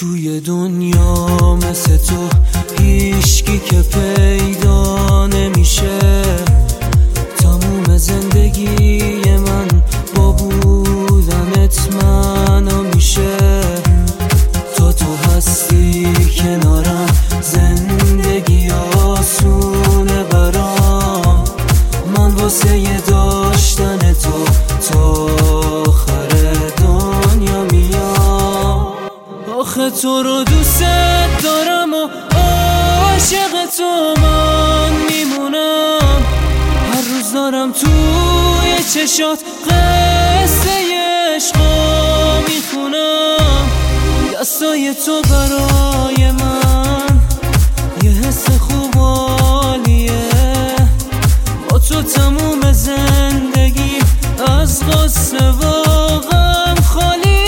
توی دنیا مثل تو هیچکی که پیدا نمیشه. تموم زندگی من با بودنت معنا میشه. تو هستی کنارم زندگی آسونه برام. من واسه داشتن تو تا آخر دنیا میام. آخه تو رو دوست دارم و عاشق تو من میمونم. هر روز دارم توی چشات قصه عشقا میخونم. دستای تو برای من یه حس خوب عالیه. با تو تموم زندگی از غصه و غم خالیه.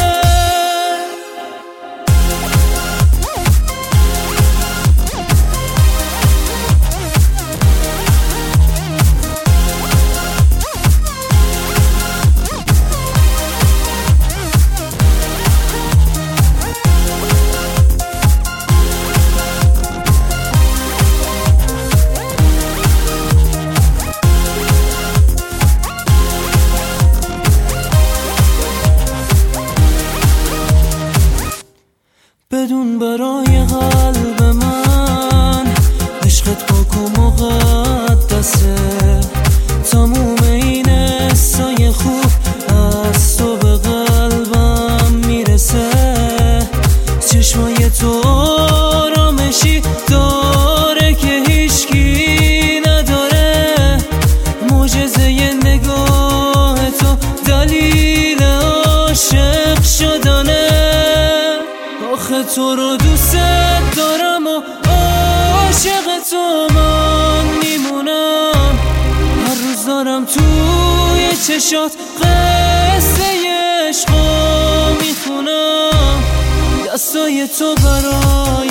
بدون برای قلب من عشقت پاک و مقدسه. تموم این حسای خوب از تو به قلبم میرسه. چشمای تو آرامشی داره که هیچکی نداره. معجزه نگاه تو دلیل عاشق شدنه. آخه تو رو دوست دارم و عاشق تو من میمونم. هر روز دارم توی چشات قصه عشقا میخونم. دستای تو برای